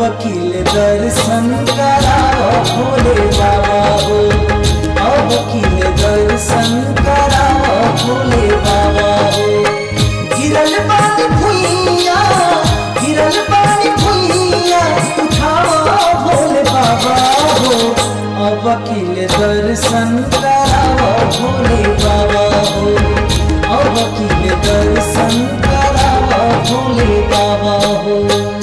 वकील दर्शन कराओ भोले बाबा हो, वकील दर्शन कराओ भोले बाबा हो। गिरल पानी भुइया, गिरल पानी भुइया, उठाओ भोले बाबा हो, वकील दर्शन कराओ भोले बाबा हो, वकील दर्शन कराओ भोले बाबा हो।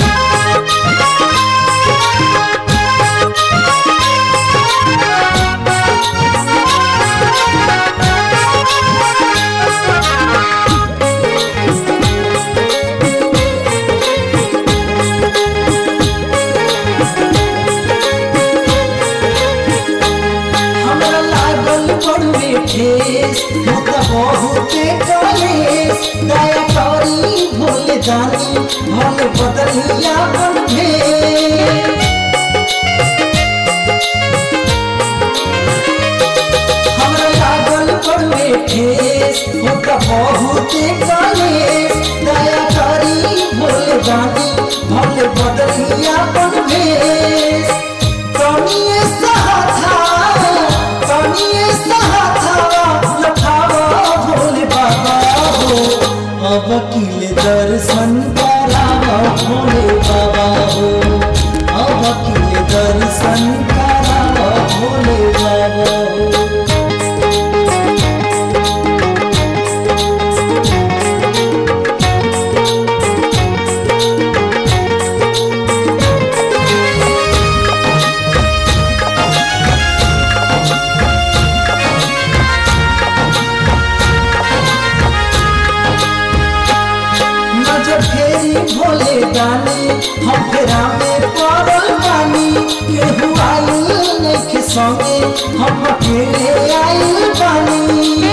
बहुते कलेश दया करी भोले जानी भोले बदलिया बन हमरा लागल पड़वे ठेस होता बहुते कलेश दया करी भोले जानी भोले बदलिया बन कनिए सहाथा, कनिए सहाथा भोले बाबा हो, वकील दर्शन कराओ भोले बाबा हो, वकील दर्शन कराओ भोले बाबा हो। भोले जानी हम फेरा में पड़ल बानी, केहू आइल नइखे संगे हम अकेले आइल बानी।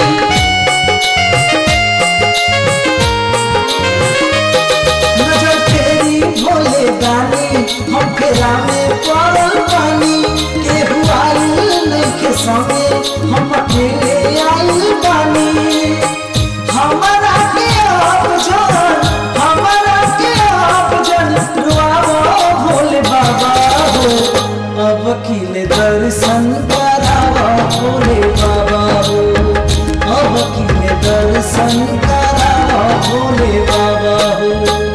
नजर फेरी भोले जानी हम फेरा में पड़ल बानी, केहू आइल नइखे संगे हम अकेले आइल बानी। हमारा के आपजन, हमारा भोले बाबा हो, वकील दर्शन कराओ भोले बाबा हो, वकील दर्शन कराओ भोले बाबा हो।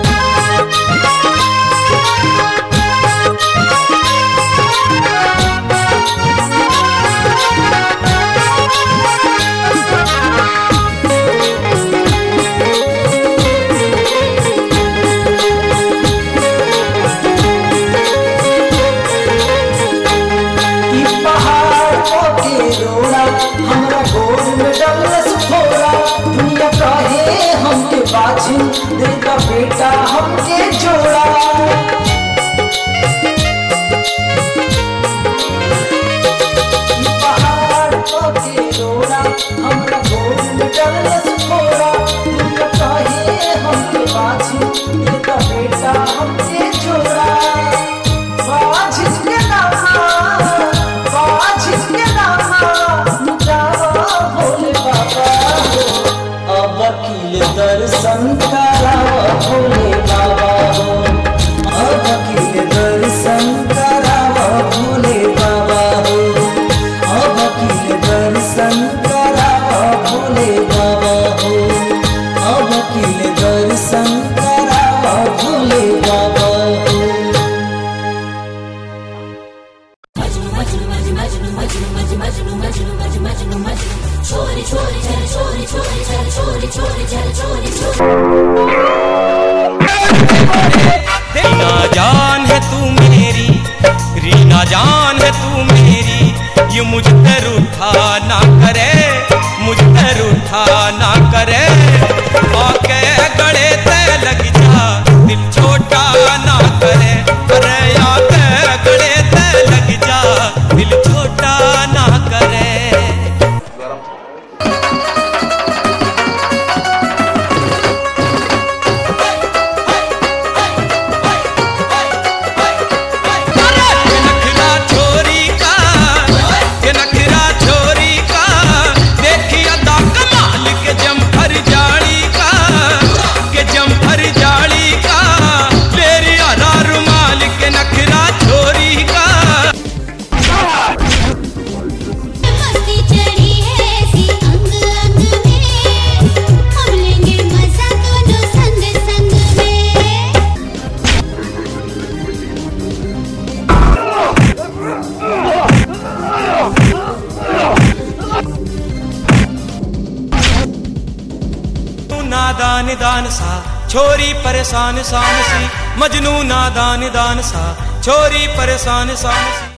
हमरा गोद में डबलस फोरा, दुनिया कहे हमके बाजी देगा बेटा हमके जोड़ा। पहाड़ के रोड़ा हमरा गोद में डबलस फोरा, दुनिया कहे हमके बाजी देगा बेटा हमके जोड़ा। बाजी के नामा, बाजी के नामा भोले बाबा हो, वकील दर्शन कराओ भोले बाबा हो, वकील दर्शन कराओ भोले बाबा हो, वकील दर्शन कराओ भोले बाबा हो, वकील दर्शन कराओ भोले बाबा हो। रीना जान है तू मेरी, रीना जान है तू मेरी, ये मुझ पे रूठा ना करे, मुझ पे रूठा ना करे। आके गले ते लग जा, दिल छोटा ना करे, अरे आके गले ते लग जा, दिल छोटा ना करे। देखिए दा कमाल के जम भर जा। दान सा छोरी परेशान शान सी, मजनू नादान दान सा छोरी परेशान शान सी।